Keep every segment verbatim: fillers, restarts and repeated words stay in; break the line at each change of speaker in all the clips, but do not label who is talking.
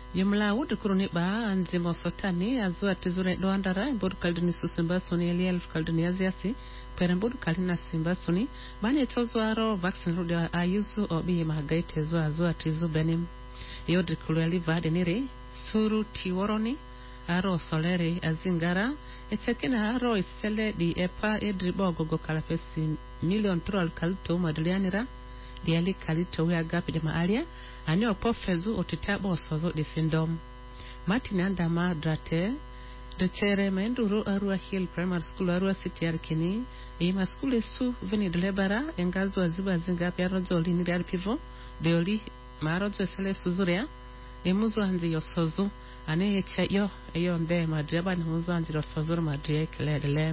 Yumla would kuruni ba and zimo sotani as well as zure doandara bod kaldini susimba suni eliel kaldini aziasi perembod kalina simba suni bani tozoaro vaccine rudi ayuzu obi mahagaite zo azwa tizu benim yodri kuleli vadenire suru tiworoni aro soleri azingara etekena aro isele di epa edribo gogo kalapesi million troll kalto madlianira diali kalito we agapi de maalia ani opofezu otitabo sozo de sindom Martin andama drate Rechere maenduro Arua Hill Primary School Arua City Arkini ima school su veni delebara engazo aziba zinga piarozo liniri arpivo deoli marozo sele suzurea emuzo anzi yosozo ane echa yo eyo nde madreba ni muzo anzi yosozo madrie kledele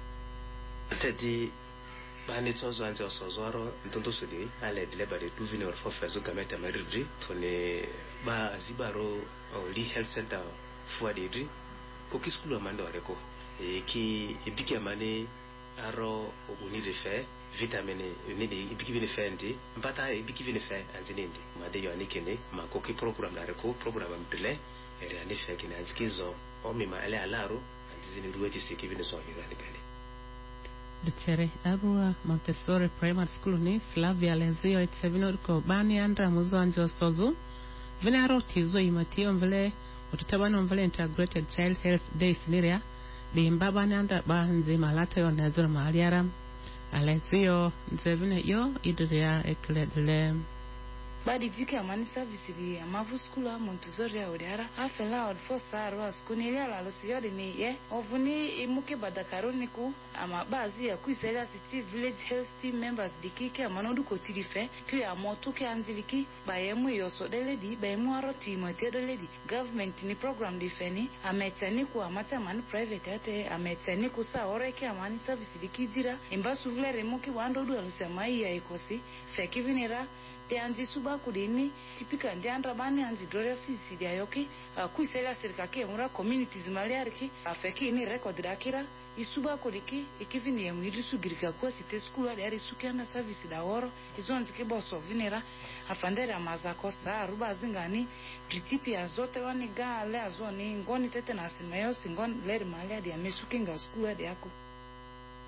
tedi bani tozo anzi yosozo aro ntonto sudi ale delebare du vini orfo fezo gameta maridri tone ba azibaro li health center fuadedri koki skulu amanda wareko e ki ebiki amane aro uni de fe vitamine uni de ebiki bine fe ndi mbata ebiki bine fe anzinindi made yo anikene ma koki program dareko program amdele ere ani fe kina anzikizo o mi ma ale alaro anzini ruweti siki bine so hirani bene
Duchere Arua Montessori Primary School ni Slavia lezio etsevino ko bani andra muzo anjo sozo venaro tizo imatio mvele ututabano mvele integrated child health days niria di mbaba nanda banzi malata yo nazura maaliara alezio nzevine yo idria ekledele
Badi dike amani service ri amavu school a Montessori odiara afela od fosa ro skunelia la losio de ni ye ovuni imuke badakaroniku ama bazi ya kuisela city village health team members dikike amanodu kotirife ki amoto ke anziliki bayemu yosodele di bayemu aro team tedele di government ni program difeni ametani ku amata man private ate ametani ku sa oreke amani service dikidira imbasu vlere muke wandodu alusema ya ikosi fekivinera te anzi suba kudini tipika ndi andra bani anzi dore fisi dia yoki kuisela serika ke mura communities maliariki afeki ni record dakira isuba kodiki ikivini ya mwiri sugirika kwa site skula dari sukiana service da oro izonzi ke boso vinera afandera mazako sa ruba zingani pritipi azote wani ga ale azoni ngoni tete na simeyo singon leri malia dia mesukinga skula de yako